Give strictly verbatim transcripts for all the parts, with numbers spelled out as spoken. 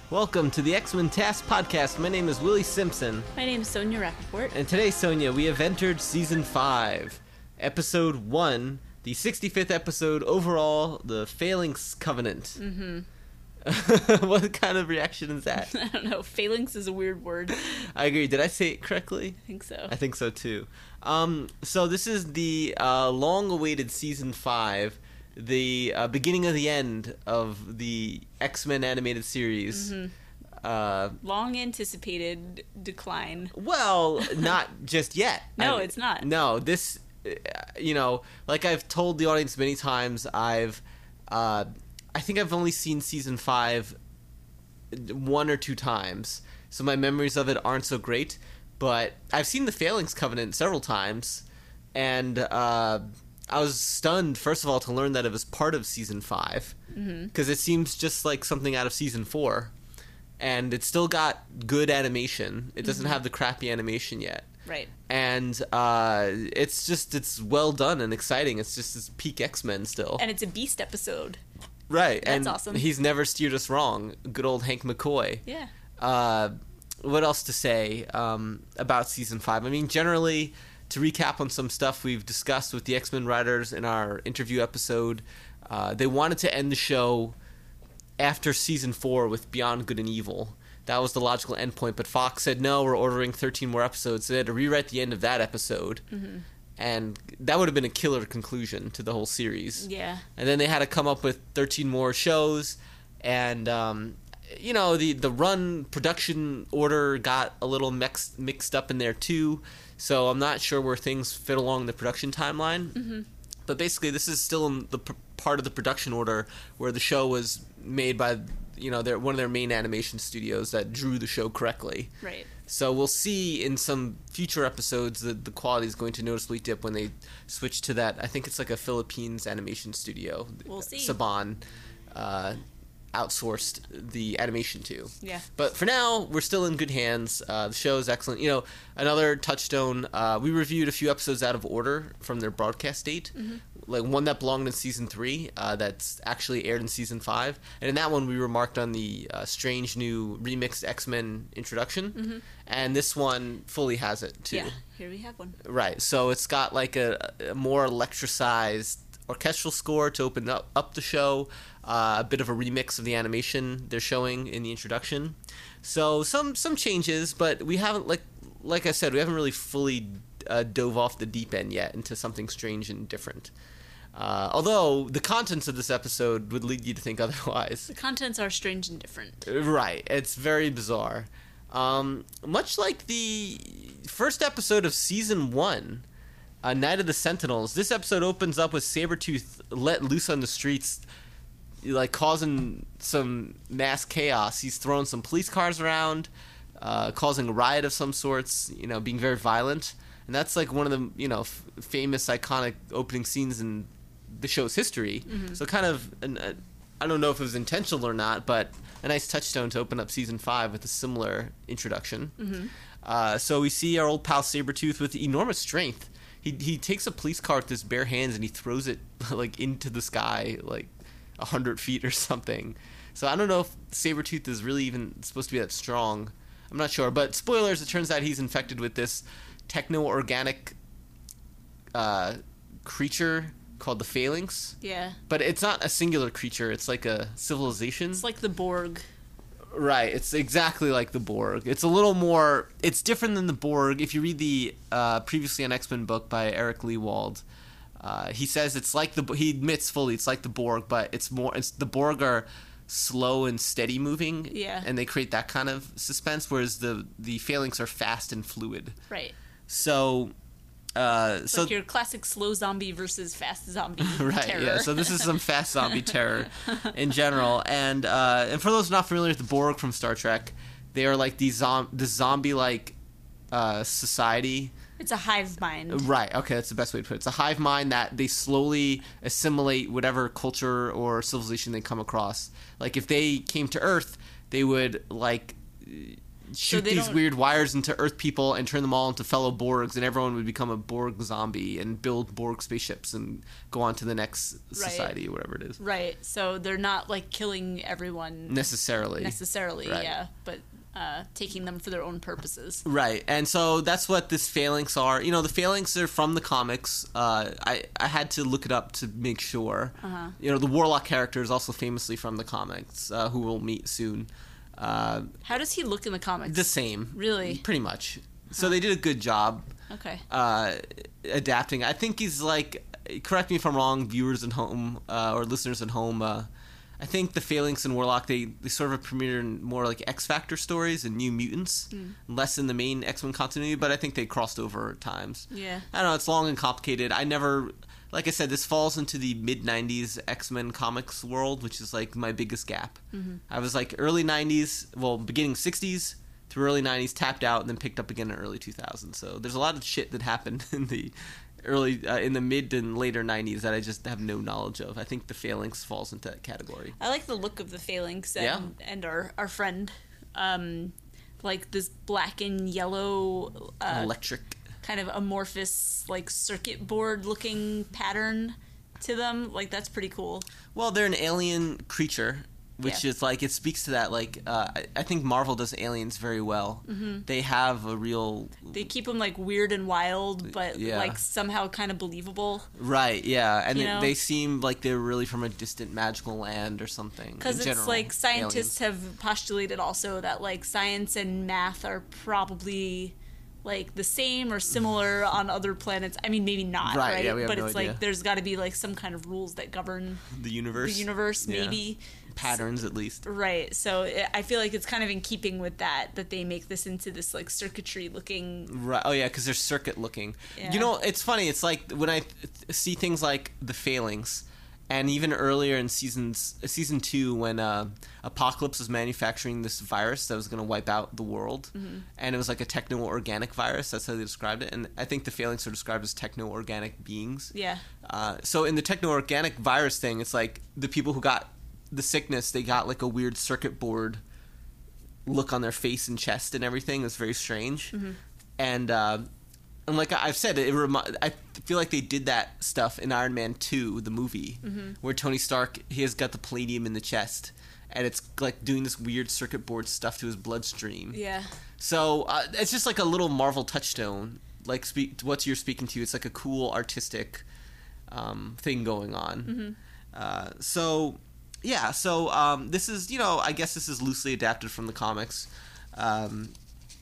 Welcome to the X-Men Task Podcast. My name is Willie Simpson. My name is Sonia Rappaport. And today, Sonia, we have entered Season five, Episode one, the sixty-fifth episode overall, The Phalanx Covenant. Mm-hmm. What kind of reaction is that? I don't know. Phalanx is a weird word. I agree. Did I say it correctly? I think so. I think so, too. Um, so this is the uh, long-awaited Season five, the uh, beginning of the end of the X-Men animated series. Mm-hmm. Uh, Long anticipated decline. well, not just yet. No, I- it's not. No, this, uh, you know, like I've told the audience many times, I've, uh, I think I've only seen season five one or two times, so my memories of it aren't so great. But I've seen the Phalanx Covenant several times, and uh, I was stunned, first of all, to learn that it was part of season five, because mm-hmm. it seems just like something out of season four. And it's still got good animation. It doesn't mm-hmm. have the crappy animation yet. Right. And uh, it's just, it's well done and exciting. It's just it's peak X-Men still. And it's a Beast episode. Right. That's and awesome. He's never steered us wrong. Good old Hank McCoy. Yeah. Uh, what else to say um, about Season five? I mean, generally, to recap on some stuff we've discussed with the X-Men writers in our interview episode, uh, they wanted to end the show after season four with Beyond Good and Evil. That was the logical endpoint, but Fox said, no, we're ordering thirteen more episodes, so they had to rewrite the end of that episode. Mm-hmm. And that would have been a killer conclusion to the whole series. Yeah. And then they had to come up with thirteen more shows, and, um, you know, the, the run production order got a little mixed, mixed up in there, too, so I'm not sure where things fit along the production timeline. Mm-hmm. But basically, this is still in the pr- part of the production order where the show was made by, you know, their one of their main animation studios that drew the show correctly. Right. So we'll see in some future episodes that the quality is going to noticeably dip when they switch to that. I think it's like a Philippines animation studio. We'll see. Saban uh, outsourced the animation to. Yeah. But for now, we're still in good hands. Uh, the show is excellent. You know, another touchstone, uh, we reviewed a few episodes out of order from their broadcast date. Mm-hmm. Like one that belonged in season three, uh, that's actually aired in season five. And in that one, we remarked on the uh, strange new remixed X-Men introduction. Mm-hmm. And this one fully has it, too. Yeah, here we have one. Right, so it's got like a, a more electricized orchestral score to open up, up the show, uh, a bit of a remix of the animation they're showing in the introduction. So some some changes, but we haven't, like like I said, we haven't really fully uh, dove off the deep end yet into something strange and different. Uh, although the contents of this episode would lead you to think otherwise. The contents are strange and different. Right, it's very bizarre. Um, much like the first episode of season one, uh, Night of the Sentinels, this episode opens up with Sabretooth let loose on the streets, like causing some mass chaos. He's throwing some police cars around, uh, causing a riot of some sorts, you know, being very violent. And that's like one of the, you know, f- famous, iconic opening scenes in the show's history. Mm-hmm. So kind of, an, uh, I don't know if it was intentional or not, but a nice touchstone to open up season five with a similar introduction. Mm-hmm. Uh, so we see our old pal Sabretooth with enormous strength. He he takes a police car with his bare hands and he throws it like into the sky, like a hundred feet or something. So I don't know if Sabretooth is really even supposed to be that strong. I'm not sure. But spoilers, it turns out he's infected with this techno-organic uh, creature called the Phalanx. Yeah. But it's not a singular creature. It's like a civilization. It's like the Borg. Right. It's exactly like the Borg. It's a little more... It's different than the Borg. If you read the uh, previously on X-Men book by Eric Lewald, uh, he says it's like the... He admits fully it's like the Borg, but it's more... It's the Borg are slow and steady moving. Yeah. And they create that kind of suspense, whereas the, the Phalanx are fast and fluid. Right. So... Uh, it's so like your classic slow zombie versus fast zombie right, terror. Yeah. So this is some fast zombie terror in general, and uh, and for those not familiar with the Borg from Star Trek, they are like the zom- the zombie-like uh, society. It's a hive mind. Right. Okay, that's the best way to put it. It's a hive mind that they slowly assimilate whatever culture or civilization they come across. Like if they came to Earth, they would like shoot they these don't- weird wires into Earth people and turn them all into fellow Borgs, and everyone would become a Borg zombie and build Borg spaceships and go on to the next Right. society or whatever it is. Right. So they're not like killing everyone Necessarily. necessarily, Right. yeah, but uh, taking them for their own purposes. Right, and so that's what this phalanx are. You know, the phalanx are from the comics. Uh, I I had to look it up to make sure. Uh-huh. You know, the Warlock character is also famously from the comics, uh, who we'll meet soon. Uh, How does he look in the comics? the same, Really? pretty much. So they did a good job Okay. uh, adapting. I think he's like, correct me if I'm wrong, viewers at home uh, or listeners at home. Uh, I think the Phalanx and Warlock, they, they sort of premiered in more like X Factor stories and New Mutants, Mm. less in the main X-Men continuity, but I think they crossed over at times. Yeah. I don't know, it's long and complicated. I never, like I said, this falls into the mid-nineties X-Men comics world, which is like my biggest gap. Mm-hmm. I was like early nineties, well, beginning sixties through early nineties, tapped out, and then picked up again in early two thousands. So there's a lot of shit that happened in the early, uh, in the mid and later nineties that I just have no knowledge of. I think the Phalanx falls into that category. I like the look of the Phalanx and, Yeah. and our, our friend. Um, like this black and yellow uh, Electric. kind of amorphous, like circuit board looking pattern to them. Like, that's pretty cool. Well, they're an alien creature, which Yeah. is like, it speaks to that. Like, uh, I, I think Marvel does aliens very well. Mm-hmm. They have a real. They keep them like weird and wild, but Yeah. like somehow kind of believable. Right, yeah. And You they, know? they seem like they're really from a distant magical land or something. Because in it's general, like scientists aliens. have postulated also that like science and math are probably like the same or similar on other planets. I mean, maybe not, Right, right? yeah, we have but no it's idea. like there's got to be like some kind of rules that govern The universe. the universe, Yeah. maybe. Patterns, at least. Right. So it, I feel like it's kind of in keeping with that that they make this into this like circuitry looking. Right. Oh yeah, because they're circuit looking. Yeah. You know, it's funny. It's like when I th- see things like the Phalanx, and even earlier in seasons, season two, when uh, Apocalypse was manufacturing this virus that was going to wipe out the world, Mm-hmm. and it was like a techno-organic virus. That's how they described it. And I think the Phalanx are described as techno-organic beings. Yeah. Uh, so in the techno-organic virus thing, it's like the people who got the sickness, they got like a weird circuit board look on their face and chest and everything. It was very strange. Mm-hmm. And uh, and like I've said, it remi- I feel like they did that stuff in Iron Man two, the movie, Mm-hmm. where Tony Stark, he has got the palladium in the chest, and it's like doing this weird circuit board stuff to his bloodstream. Yeah. So uh, it's just like a little Marvel touchstone. Like speak what you're speaking to, it's like a cool artistic um, thing going on. Mm-hmm. Uh, so yeah, so um, this is, you know, I guess this is loosely adapted from the comics, um,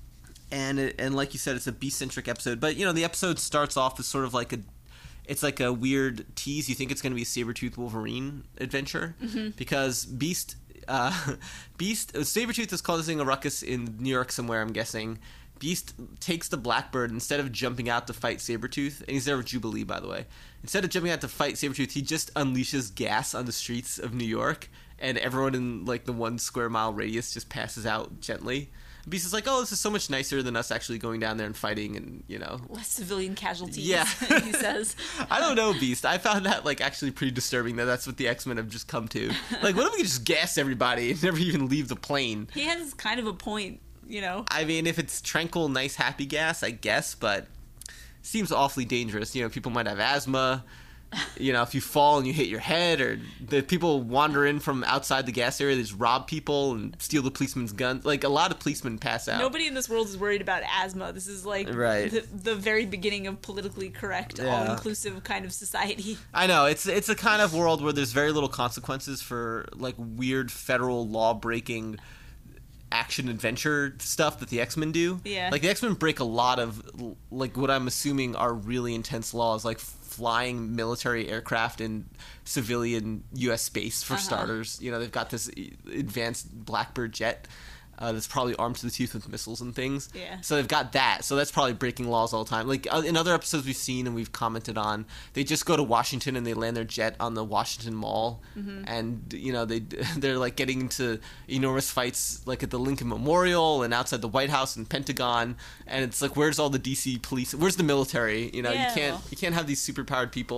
and it, and like you said, it's a Beast centric episode. But you know, the episode starts off as sort of like a, it's like a weird tease. You think it's going to be a Sabretooth Wolverine adventure because Beast. Uh, Beast, Sabretooth is causing a ruckus in New York somewhere, I'm guessing. Beast takes the Blackbird, instead of jumping out to fight Sabretooth, and he's there with Jubilee, by the way. Instead of jumping out to fight Sabretooth, he just unleashes gas on the streets of New York, and everyone in, like, the one square mile radius just passes out gently. Beast is like, oh, this is so much nicer than us actually going down there and fighting, and, you know. Less civilian casualties. Yeah. he says. I don't know, Beast. I found that, like, actually pretty disturbing that that's what the X-Men have just come to. Like, what if we could just gas everybody and never even leave the plane? He has kind of a point, you know. I mean, if it's tranquil, nice, happy gas, I guess, but seems awfully dangerous. You know, people might have asthma. You know, if you fall and you hit your head, or the people wander in from outside the gas area, they just rob people and steal the policeman's gun. Like, a lot of policemen pass out. Nobody in this world is worried about asthma. This is like Right. the, the very beginning of politically correct, Yeah. all-inclusive kind of society. I know, it's it's a kind of world where there's very little consequences for, like, weird federal law-breaking action adventure stuff that the X-Men do. Yeah. Like, the X-Men break a lot of, like, what I'm assuming are really intense laws, like flying military aircraft in civilian U S space, for Uh-huh. starters. You know, they've got this advanced Blackbird jet uh, that's probably armed to the teeth with missiles and things. Yeah. So they've got that. So that's probably breaking laws all the time. Like, uh, in other episodes we've seen and we've commented on, they just go to Washington and they land their jet on the Washington Mall, Mm-hmm. and you know they they're like getting into enormous fights, like at the Lincoln Memorial and outside the White House and Pentagon, and it's like, where's all the D C police? Where's the military? You know, Yeah, you can't well. you can't have these superpowered people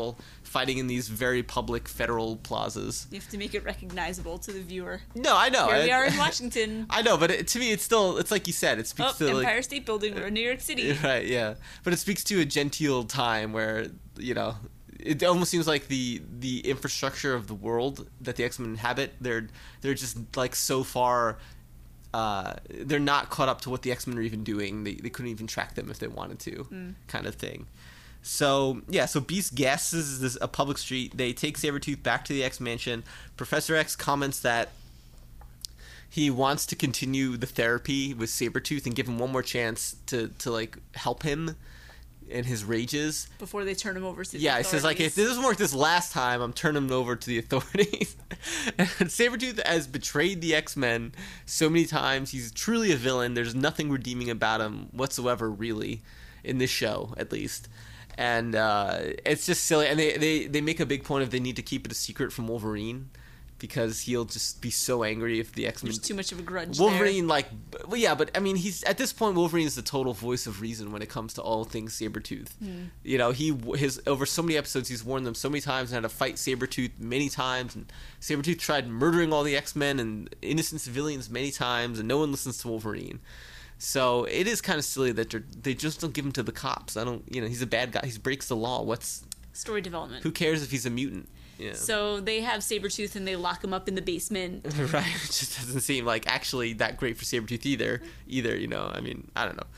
fighting in these very public federal plazas. You have to make it recognizable to the viewer. No, I know. Here we I, are in Washington. I know, but it, to me, it's still, it's like you said, it speaks Oh, to Empire like, State Building, we're in New York City. right, yeah. But it speaks to a genteel time where, you know, it almost seems like the the infrastructure of the world that the X-Men inhabit, they're they're just like so far, uh, they're not caught up to what the X-Men are even doing. They they couldn't even track them if they wanted to, mm. kind of thing. So yeah, so Beast guesses this a public street. They take Sabretooth back to the X Mansion. Professor X comments that he wants to continue the therapy with Sabretooth and give him one more chance to to like help him in his rages before they turn him over to the yeah, authorities. he says, like, if this doesn't work this last time, I'm turning him over to the authorities. And Sabretooth has betrayed the X-Men so many times. He's truly a villain. There's nothing redeeming about him whatsoever, really, in this show, at least. And uh, it's just silly. And they, they, they make a big point of they need to keep it a secret from Wolverine, because he'll just be so angry if the X-Men... There's too much of a grudge Wolverine, there. like... Well, yeah, but, I mean, he's... At this point, Wolverine is the total voice of reason when it comes to all things Sabretooth. Hmm. You know, he... his Over so many episodes, he's warned them so many times and had to fight Sabretooth many times. And Sabretooth tried murdering all the X-Men and innocent civilians many times, and no one listens to Wolverine. So, it is kind of silly that they just don't give him to the cops. I don't... You know, he's a bad guy. He breaks the law. What's... Story development. Who cares if he's a mutant? Yeah. So they have Sabretooth and they lock him up in the basement. Right. It just doesn't seem like actually that great for Sabretooth either. Either, you know. I mean, I don't know.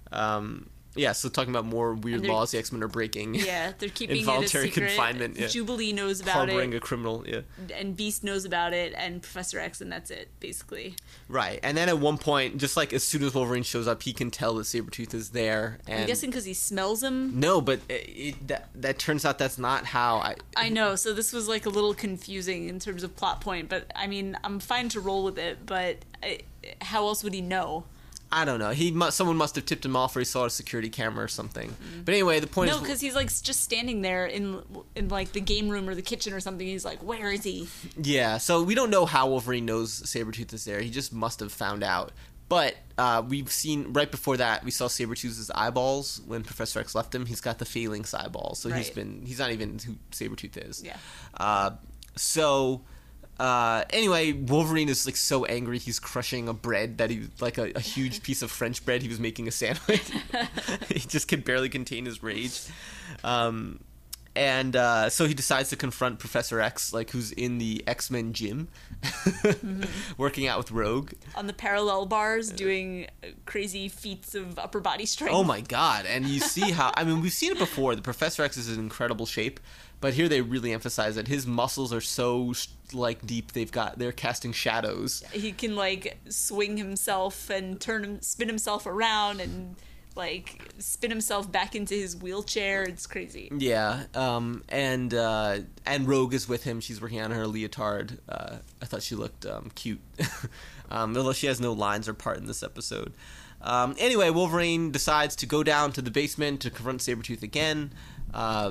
Um, yeah, so talking about more weird laws the X-Men are breaking. Yeah, they're keeping involuntary it a secret. confinement. Yeah. Jubilee knows about Harboring it. a criminal, yeah. And Beast knows about it, and Professor X, and that's it, basically. Right. And then at one point, just like as soon as Wolverine shows up, he can tell that Sabretooth is there. And I'm guessing because he smells him? No, but it, it, that, that turns out that's not how I... I know, so this was like a little confusing in terms of plot point, but I mean, I'm fine to roll with it, but I, how else would he know? I don't know. He must, someone must have tipped him off, or he saw a security camera or something. Mm. But anyway, the point no, is... No, because he's like just standing there in in like the game room or the kitchen or something. He's like, where is he? Yeah, so we don't know how Wolverine knows Sabretooth is there. He just must have found out. But uh, we've seen, right before that, we saw Sabretooth's eyeballs when Professor X left him. He's got the Phalanx eyeballs, so right. he's been... He's not even who Sabretooth is. Yeah. Uh, so... Uh, anyway, Wolverine is like so angry he's crushing a bread that he like a, a huge piece of French bread he was making a sandwich. He just can barely contain his rage, um, and uh, so he decides to confront Professor X, like who's in the X-Men gym, mm-hmm. working out with Rogue on the parallel bars, doing crazy feats of upper body strength. Oh my god! And you see how I mean we've seen it before. The Professor X is in incredible shape. But here they really emphasize that his muscles are so like deep. They've got they're casting shadows. He can like swing himself and turn him, spin himself around, and like spin himself back into his wheelchair. It's crazy. Yeah, um, and uh, and Rogue is with him. She's working on her leotard. Uh, I thought she looked um, cute, um, although she has no lines or part in this episode. Um, anyway, Wolverine decides to go down to the basement to confront Sabretooth again. Uh,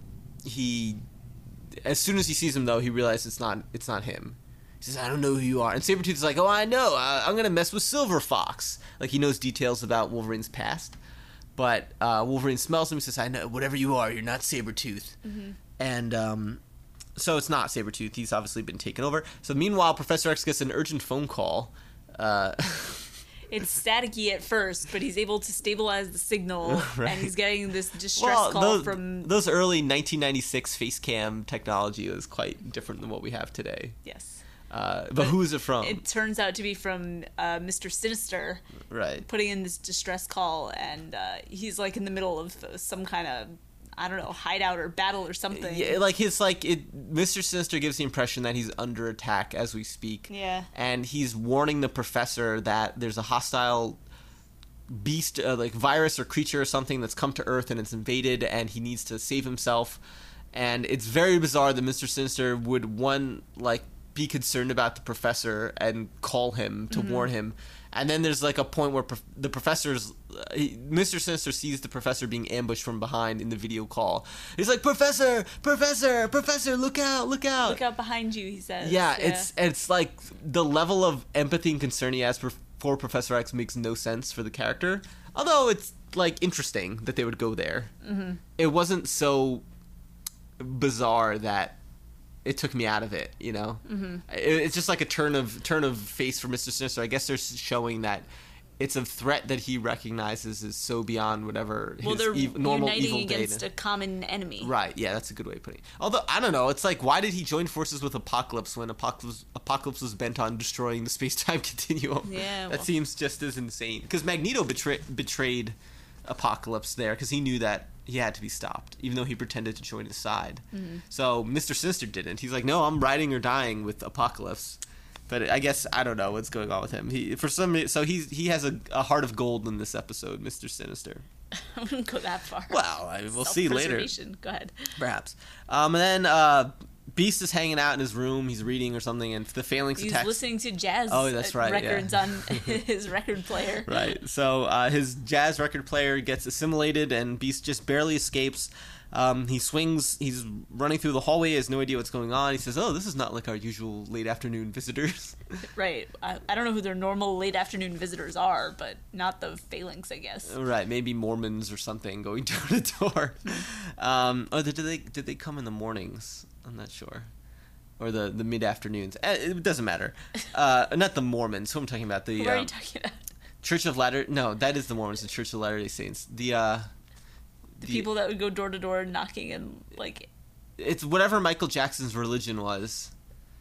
he, as soon as he sees him, though, he realizes it's not it's not him. He says, "I don't know who you are." And Sabretooth is like, "Oh, I know. Uh, I'm gonna mess with Silver Fox." Like he knows details about Wolverine's past. But uh, Wolverine smells him and says, "I know. Whatever you are, you're not Sabretooth." Mm-hmm. And um, so it's not Sabretooth. He's obviously been taken over. So meanwhile, Professor X gets an urgent phone call. Uh, It's staticky at first, but he's able to stabilize the signal, right. And he's getting this distress well, call those, from... Those early nineteen ninety-six face cam technology was quite different than what we have today. Yes. Uh, but, but who is it from? It turns out to be from uh, Mister Sinister. Right. Putting in this distress call, and uh, he's like in the middle of some kind of... I don't know, hideout or battle or something. Yeah, like his like it. Mister Sinister gives the impression that he's under attack as we speak. Yeah, and he's warning the professor that there's a hostile beast, uh, like virus or creature or something that's come to Earth and it's invaded, and he needs to save himself. And it's very bizarre that Mister Sinister would one like be concerned about the professor and call him to mm-hmm. warn him. And then there's like a point where prof- the professor's uh, he, Mister Sinister sees the professor being ambushed from behind in the video call. He's like, "Professor, Professor, Professor, look out, look out. Look out behind you," he says. Yeah, yeah. it's it's like the level of empathy and concern he has for, for Professor X makes no sense for the character. Although it's like interesting that they would go there. Mm-hmm. It wasn't so bizarre that it took me out of it, you know? Mm-hmm. It, it's just like a turn of turn of face for Mister Sinister. I guess they're showing that it's a threat that he recognizes is so beyond whatever his well, they're ev- normal uniting evil against data. a common enemy. Right, yeah, that's a good way of putting it. Although, I don't know, it's like, why did he join forces with Apocalypse when Apocalypse, Apocalypse was bent on destroying the space-time continuum? Yeah, That well. seems just as insane. Because Magneto betray- betrayed Apocalypse there, because he knew that he had to be stopped, even though he pretended to join his side. Mm-hmm. So, Mister Sinister didn't. He's like, no, I'm riding or dying with Apocalypse. But I guess I don't know what's going on with him. He for some so he's he has a, a heart of gold in this episode, Mister Sinister. I wouldn't go that far. Well, I mean, we'll see later. Self-preservation. Go ahead. Perhaps. Um, and then uh, Beast is hanging out in his room. He's reading or something, and the Phalanx He's attacks. listening to jazz Oh, that's right, records yeah. on his record player. Right. So uh, his jazz record player gets assimilated, and Beast just barely escapes. Um, he swings. He's running through the hallway. He has no idea what's going on. He says, "Oh, this is not like our usual late afternoon visitors." Right. I, I don't know who their normal late afternoon visitors are, but not the Phalanx, I guess. Right, maybe Mormons or something going door to door. Um, oh, did they did they come in the mornings? I'm not sure, or the, the mid afternoons. It doesn't matter. Uh, not the Mormons. Who I'm talking about? The Who are um, you talking about? Church of Latter. No, that is the Mormons. The Church of Latter Day Saints. The uh, The people that would go door to door knocking and, like... It's whatever Michael Jackson's religion was.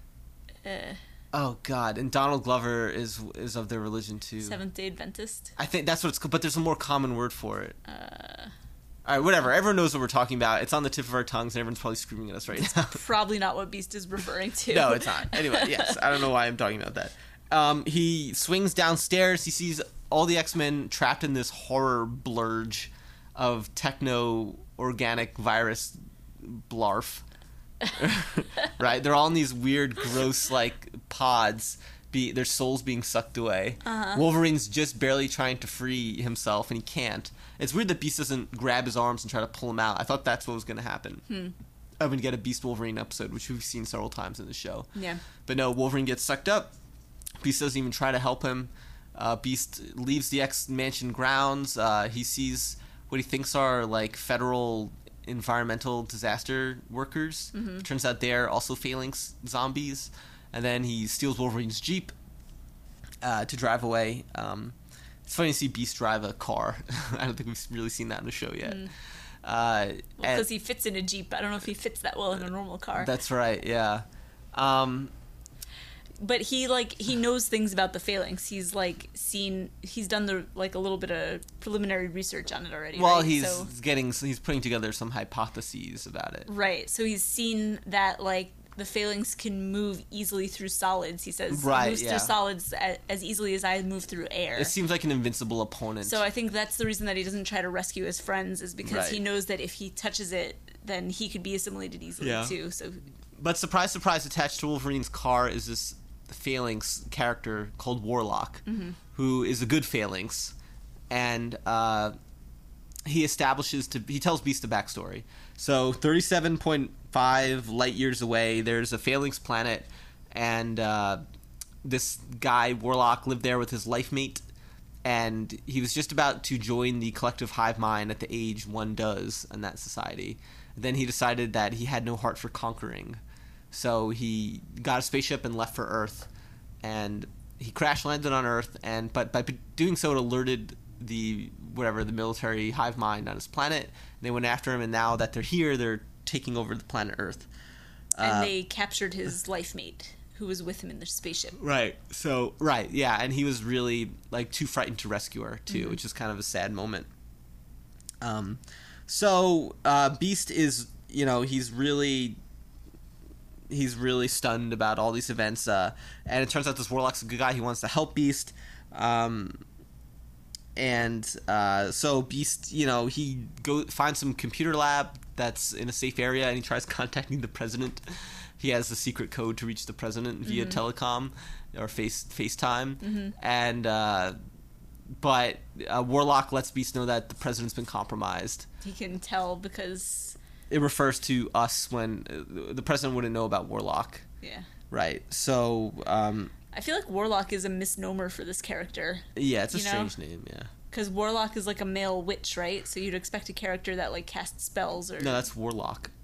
Uh, Oh God! And Donald Glover is is of their religion too. Seventh-day Adventist? I think that's what it's called, but there's a more common word for it. Uh, All right, whatever. Everyone knows what we're talking about. It's on the tip of our tongues, and everyone's probably screaming at us right now. probably not what Beast is referring to. No, it's not. Anyway, yes, I don't know why I'm talking about that. Um, he swings downstairs. He sees all the X-Men trapped in this horror blurge of techno-organic virus blarf. Right? They're all in these weird, gross, like, pods. Be their souls being sucked away. Uh-huh. Wolverine's just barely trying to free himself, and he can't. It's weird that Beast doesn't grab his arms and try to pull him out. I thought that's what was going to happen. Hmm. I'm going to get a Beast Wolverine episode, which we've seen several times in the show. Yeah. But no, Wolverine gets sucked up. Beast doesn't even try to help him. Uh, Beast leaves the X-Mansion grounds. Uh, he sees what he thinks are, like, federal environmental disaster workers. Mm-hmm. Turns out they're also Phalanx zombies. And then he steals Wolverine's Jeep uh, to drive away. Um, it's funny to see Beast drive a car. I don't think we've really seen that in the show yet. Mm. Uh, Well, and- because he fits in a Jeep. I don't know if he fits that well in a normal car. That's right, yeah. Um, But he, like, he knows things about the Phalanx. He's, like, seen... He's done, the like, a little bit of preliminary research on it already, well, right? he's So, getting, he's putting together some hypotheses about it. right. So he's seen that, like, the Phalanx can move easily through solids, he says. Right, It moves yeah. through solids a- as easily as I move through air. It seems like an invincible opponent. So I think that's the reason that he doesn't try to rescue his friends, is because Right. he knows that if he touches it, then he could be assimilated easily, Yeah. too. So But surprise, surprise, attached to Wolverine's car is this Phalanx character called Warlock, Mm-hmm. who is a good Phalanx, and uh, he establishes to he tells Beast the backstory. So thirty-seven point five light years away, there's a Phalanx planet, and uh, this guy Warlock lived there with his life mate, and he was just about to join the collective hive mind at the age one does in that society. Then he decided that he had no heart for conquering. So he got a spaceship and left for Earth, and he crash landed on Earth. And but by doing so, it alerted the whatever the military hive mind on his planet. They went after him, and now that they're here, they're taking over the planet Earth. and Uh, they captured his life mate, who was with him in the spaceship. Right. So right, yeah, and he was really like too frightened to rescue her too, Mm-hmm. which is kind of a sad moment. Um, so uh, Beast is, you know, he's really. He's really stunned about all these events, uh, and it turns out this Warlock's a good guy. He wants to help Beast, um, and uh, so Beast, you know, he go finds some computer lab that's in a safe area, and he tries contacting the president. He has a secret code to reach the president via Mm-hmm. telecom or face FaceTime, Mm-hmm. and uh, but uh, Warlock lets Beast know that the president's been compromised. He can tell because, It refers to us when uh, the president wouldn't know about Warlock. yeah. Right. So, um, I feel like Warlock is a misnomer for this character. yeah, it's a You know? strange name, yeah. Because Warlock is like a male witch, right? So you'd expect a character that, like, casts spells or... No, that's Warlock.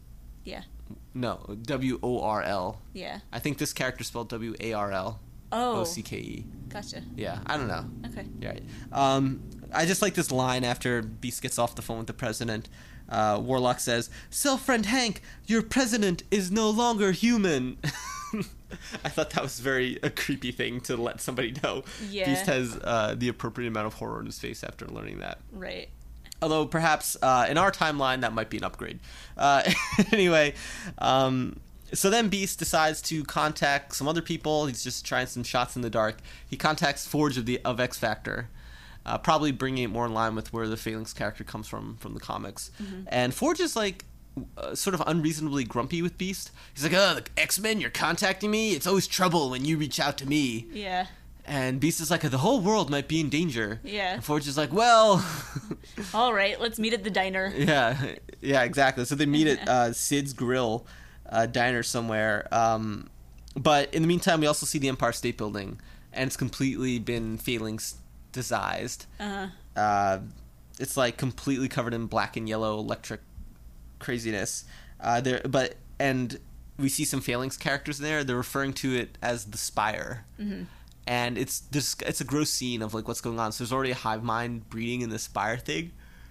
Yeah. No, W O R L. Yeah. I think this character spelled W A R L. Oh. O C K E. Gotcha. Yeah, I don't know. Okay. You're right. Um, I just like this line after Beast gets off the phone with the president. Uh, Warlock says, "Sell friend Hank, your president is no longer human." I thought that was very a creepy thing to let somebody know. Yeah. Beast has uh, the appropriate amount of horror in his face after learning that. Right. Although perhaps uh, in our timeline that might be an upgrade. Uh, anyway, um, so then Beast decides to contact some other people. He's just trying some shots in the dark. He contacts Forge of the of X Factor, uh, probably bringing it more in line with where the Phalanx character comes from from the comics. Mm-hmm. And Forge is like uh, sort of unreasonably grumpy with Beast. He's like, "Oh, the X-Men, you're contacting me? It's always trouble when you reach out to me." Yeah. And Beast is like, "The whole world might be in danger." Yeah. And Forge is like, "Well." All right, let's meet at the diner. Yeah, yeah, exactly. So they meet at uh, Sid's Grill uh, diner somewhere. Um, but in the meantime, we also see the Empire State Building, and it's completely been phalanx-dized. Uh-huh. Uh, it's like completely covered in black and yellow electric craziness. Uh, there, but and we see some phalanx characters there. They're referring to it as the Spire. Mm-hmm. And it's this it's a gross scene of like what's going on. So there's already a hive mind breeding in the Spire thing.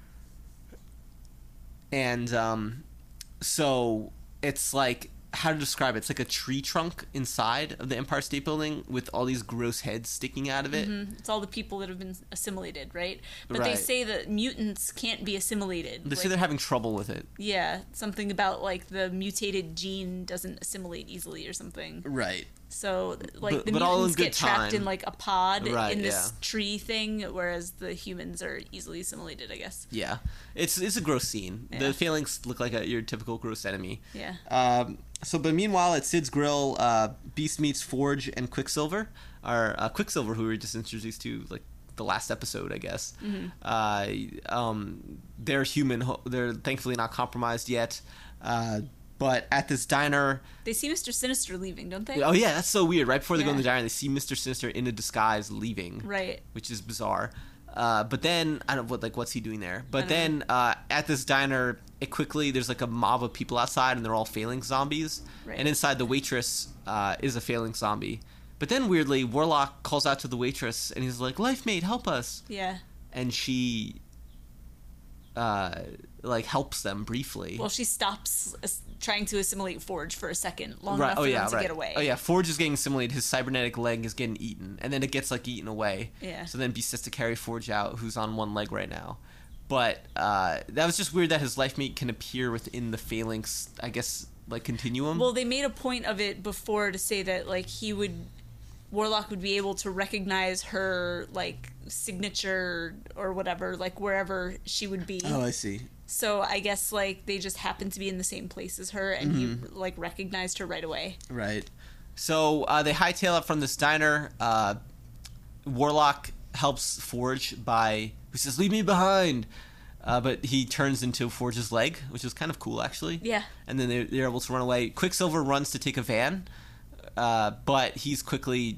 And um, so it's like, how to describe it? It's like a tree trunk inside of the Empire State Building with all these gross heads sticking out of it. Mm-hmm. It's all the people that have been assimilated, right? But Right. they say that mutants can't be assimilated. They like, say they're having trouble with it. yeah, something about like the mutated gene doesn't assimilate easily or something. Right. So like But- the but all in mutants good get trapped time. in like a pod Right, in this yeah. tree thing, whereas the humans are easily assimilated, I guess. Yeah. It's it's a gross scene. Yeah. The phalanx look like a, your typical gross enemy. Yeah. Um, so, but meanwhile, at Sid's Grill, uh, Beast meets Forge and Quicksilver. Or uh, Quicksilver, who we were just introduced to, like, the last episode, I guess. Mm-hmm. Uh, um, they're human. They're thankfully not compromised yet. Uh, but at this diner... They see Mister Sinister leaving, don't they? Oh, yeah, that's so weird. Right before they go in Yeah. the diner, they see Mister Sinister in a disguise leaving. Right. Which is bizarre. Uh, but then I don't what like what's he doing there? But I then uh, at this diner, it quickly there's like a mob of people outside, and they're all phalanx zombies. Right. And inside, the waitress uh, is a phalanx zombie. But then weirdly, Warlock calls out to the waitress, and he's like, "Life mate, help us!" Yeah. And she uh, like helps them briefly. Well, she stops as- trying to assimilate Forge for a second, long Right. enough Oh for yeah. them to Right. get away. Oh yeah. Forge is getting assimilated. His cybernetic leg is getting eaten, and then it gets like eaten away. Yeah. So then Beast has to carry Forge out, who's on one leg right now. But uh, that was just weird that his life mate can appear within the phalanx, I guess, like continuum. Well, they made a point of it before to say that like he would, Warlock would be able to recognize her like signature or whatever, like wherever she would be. Oh, I see. So I guess like they just happened to be in the same place as her, and Mm-hmm. he like recognized her right away. Right. So uh, they hightail up from this diner. Uh, Warlock helps Forge by who says, "Leave me behind," uh, but he turns into Forge's leg, which is kind of cool actually. Yeah. And then they're, they're able to run away. Quicksilver runs to take a van, uh, but he's quickly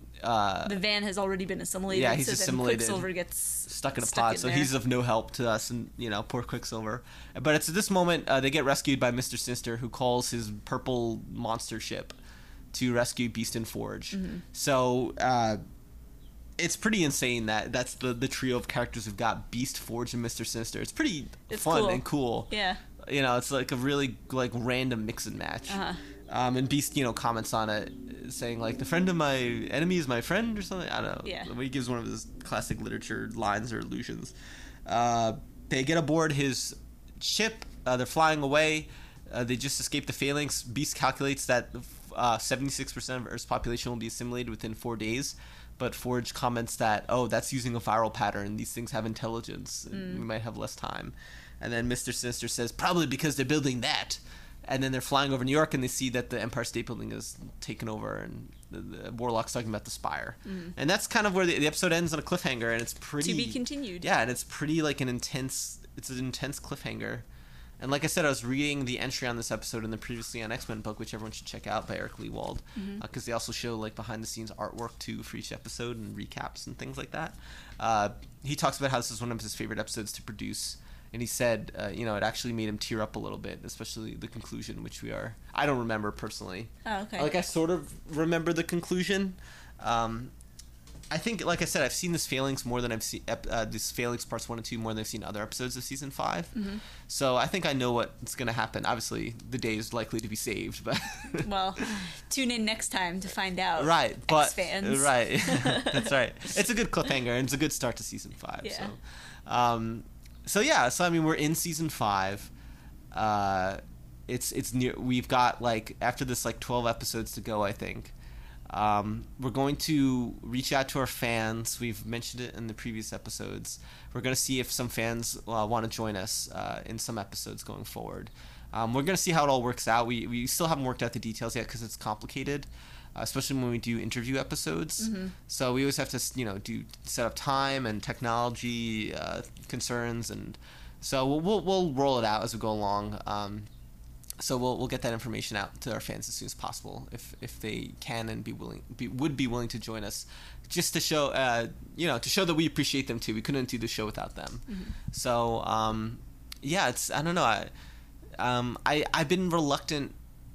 uh, The van has already been assimilated. Yeah, he's so assimilated. Then Quicksilver gets stuck in a stuck pod, in so there. he's of no help to us, and you know, poor Quicksilver. But it's at this moment uh, they get rescued by Mister Sinister, who calls his purple monster ship to rescue Beast and Forge. Mm-hmm. So uh, it's pretty insane that that's the the trio of characters who've got Beast, Forge, and Mister Sinister. It's pretty It's fun cool. and cool. Yeah. You know, it's like a really like random mix and match. Uh-huh. Um, and Beast, you know, comments on it, saying like, "The friend of my enemy is my friend," or something. I don't know. Yeah. He gives one of his classic literature lines or allusions. Uh, they get aboard his ship. Uh, they're flying away. Uh, they just escaped the phalanx. Beast calculates that uh, seventy-six percent of Earth's population will be assimilated within four days. But Forge comments that, "Oh, that's using a viral pattern. These things have intelligence. And we might have less time." And then Mister Sinister says, "Probably because they're building that." And then they're flying over New York, and they see that the Empire State Building is taken over, and the, the Warlock's talking about the Spire. Mm. And that's kind of where the, the episode ends on a cliffhanger, and it's pretty... To be continued. Yeah, and it's pretty, like, an intense... It's an intense cliffhanger. And like I said, I was reading the entry on this episode in the Previously on X-Men book, which everyone should check out, by Eric Lewald, because mm-hmm. uh, they also show, like, behind-the-scenes artwork, too, for each episode, and recaps and things like that. Uh, he talks about how this is one of his favorite episodes to produce, and he said, uh, you know, it actually made him tear up a little bit, especially the conclusion, which we are. I don't remember personally. Oh, okay. Like I sort of remember the conclusion. Um, I think, like I said, I've seen this Phalanx more than I've seen uh, this Phalanx parts one and two more than I've seen other episodes of season five. Mm-hmm. So I think I know what's going to happen. Obviously, the day is likely to be saved, but well, tune in next time to find out. Right, but X-fans. right, that's right. It's a good cliffhanger and it's a good start to season five. Yeah. So, um, so yeah. So I mean, we're in season five. Uh, it's it's near. We've got like after this like twelve episodes to go, I think. Um, we're going to reach out to our fans. We've mentioned it in the previous episodes. We're going to see if some fans uh, want to join us uh, in some episodes going forward. Um, we're going to see how it all works out. We we still haven't worked out the details yet because it's complicated, uh, especially when we do interview episodes. Mm-hmm. So we always have to, you know, do set up time and technology uh, concerns, and so we'll, we'll we'll roll it out as we go along. Um, So we'll we'll get that information out to our fans as soon as possible, if if they can and be willing be, would be willing to join us, just to show uh you know to show that we appreciate them too. We couldn't do the show without them. Mm-hmm. So um yeah, it's I don't know I um I I've been reluctant,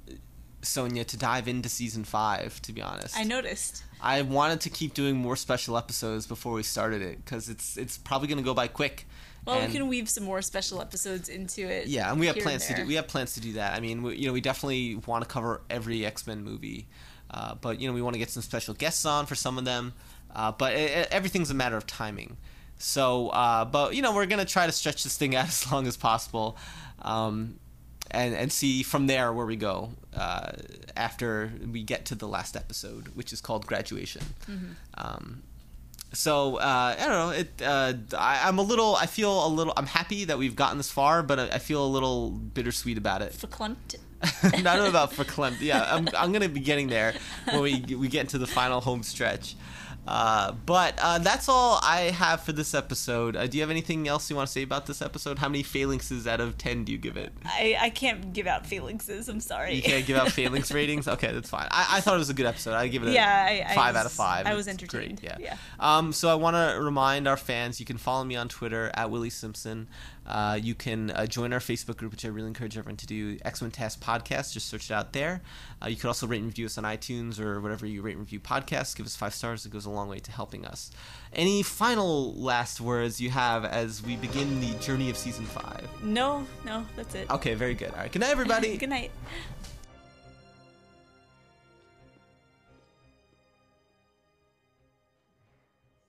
Sonia, to dive into season five, to be honest. I noticed. I wanted to keep doing more special episodes before we started it because it's it's probably going to go by quick. Well, and, we can weave some more special episodes into it. Yeah, and we have plans and to do. We have plans to do that. I mean, we, you know, we definitely want to cover every X-Men movie, uh, but you know, we want to get some special guests on for some of them. Uh, but it, it, everything's a matter of timing. So, uh, but you know, we're gonna try to stretch this thing out as long as possible, um, and and see from there where we go uh, after we get to the last episode, which is called Graduation. Mm-hmm. Um, So uh, I don't know. It. Uh, I, I'm a little. I feel a little. I'm happy that we've gotten this far, but I, I feel a little bittersweet about it. Verklempt. Not about verklempt. Yeah, I'm. I'm gonna be getting there when we we get into the final home stretch. Uh, but uh, that's all I have for this episode. Uh, do you have anything else you want to say about this episode? How many phalanxes out of ten do you give it? I, I can't give out phalanxes. I'm sorry. You can't give out phalanx ratings? Okay, that's fine. I, I thought it was a good episode. I give it a yeah, I, five I was, out of five. I was It's entertained. Great, yeah. yeah. Um, so I want to remind our fans, you can follow me on Twitter at Willie Simpson. Uh, you can uh, join our Facebook group, which I really encourage everyone to do, X-Men Task Podcast. Just search it out there. Uh, you can also rate and review us on iTunes or whatever you rate and review podcasts. Give us five stars. It goes a long way to helping us. Any final last words you have as we begin the journey of season five? No, no, that's it. Okay, very good. All right. Good night, everybody. Good night.